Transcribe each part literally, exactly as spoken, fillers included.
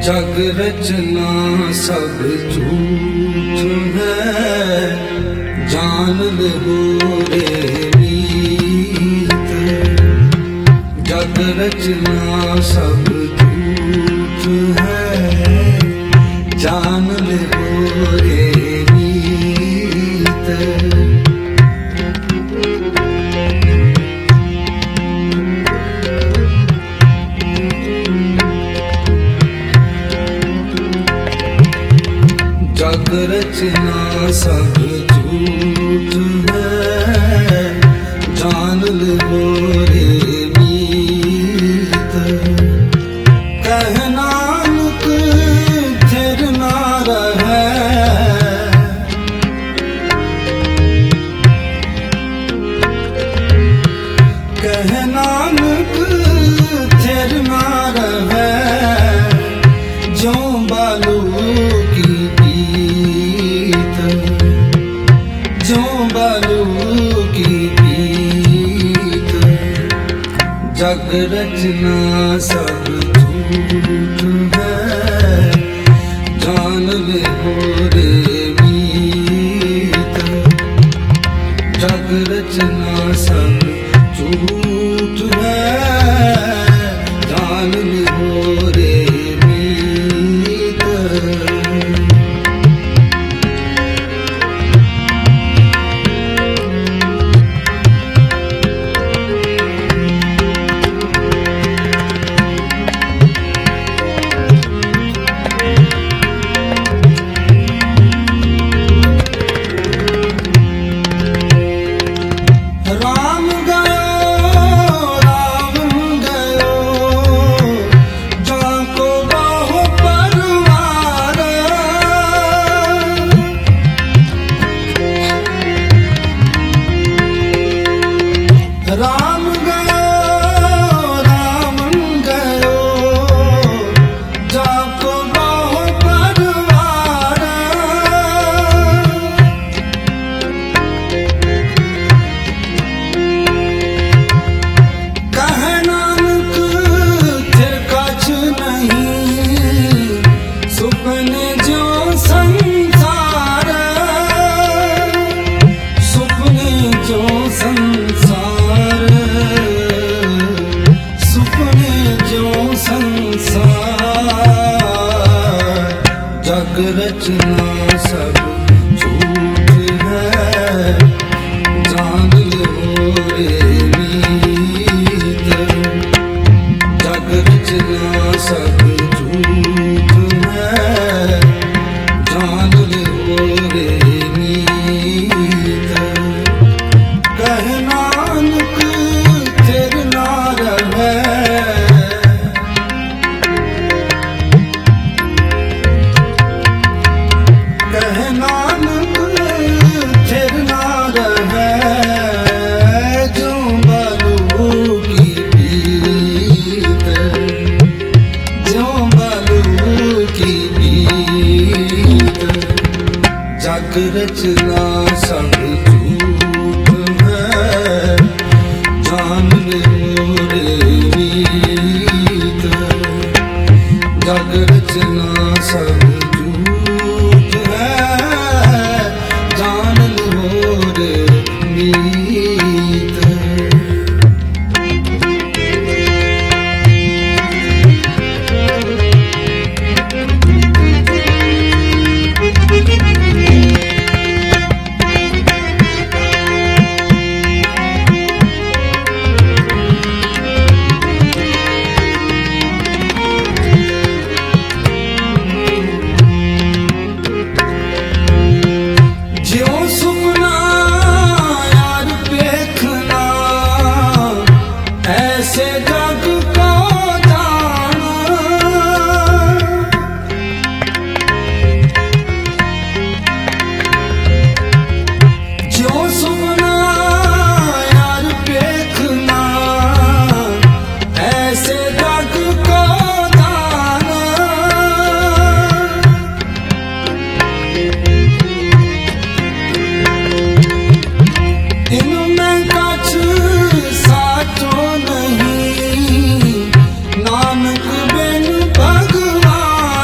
जग रचना सब झूठ है, जान ले रे मीत। जग रचना सब झूठ है, जान ले रे मीत। जग रचना सब झूठ है, जान लो रे मीत। कह नानक थिर ना रहे, कह नानक थिर ना रहे। जो बालू जो बालू की पीत। जग रचना सब झूठ है, जान ले रे मीत। जग रचना सब झूठ है, जान ले रे मीत। राम गयो रावण गयो, जाको बाहो परवार। कह नानक थिर कछ नहीं, सुपने जो संसार। सुपने जो संसार, जग रचना सब झूठ है, जान लो रे मीत। जग रचना सब झूठ है, जान लो रे मीत। कह नानक थिर ना रहे, कह नानक थिर ना रहे। जो बालू की पीत, जो बालू की पीत। जग रचना सब झूठ है, जान लो रे मीत। जग रचना सब नानक बिन भगवान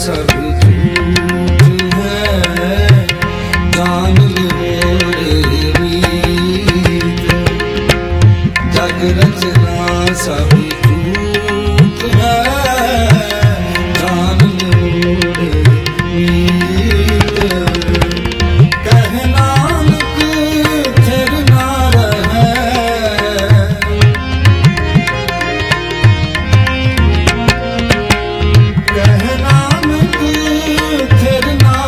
सब झूठ है, जान लो रे मीत। जग रचना सब झूठ है, जान लो रे मीत। कह नानक थिर ना रहे, कह नानक थिर ना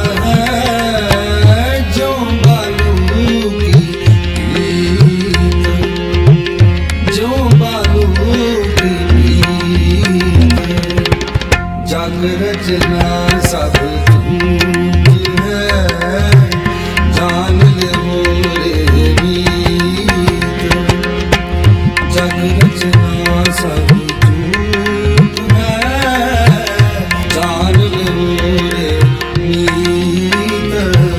रहे, ज्यों बालू की प्रीत, ज्यों बालू की प्रीत। जग रचना सब झूठ है, जान लो रे मीत। जग रचना सब झूठ है, जान लो रे मीत।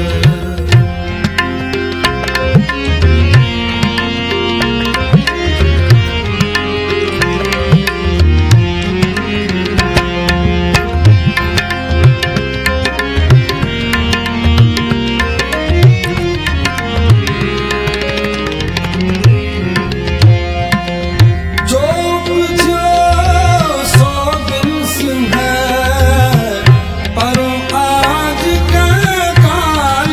जो बुझो सो बिन्स है, परो आज का काल।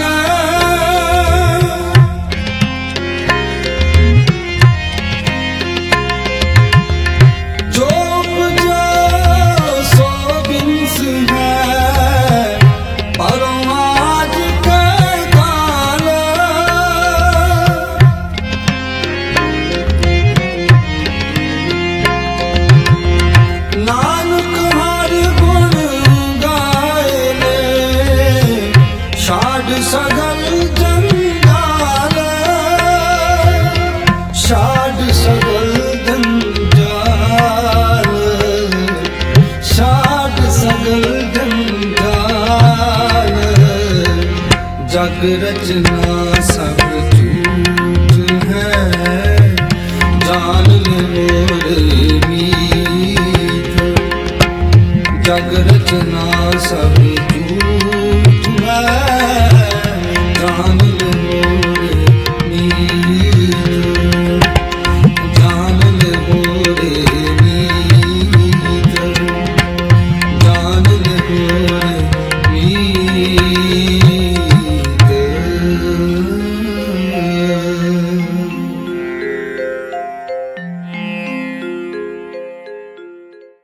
जो बुझो सो बिन्स है, परो आज का काल। नानक हर गुण गाए ले, शाड सगल जंजाल। शाड सगल जंजाल, शाड सगल जंजाल। जग रचना सब झूठ है, जान लो रे मीत। जग रचना सब झूठ है, जान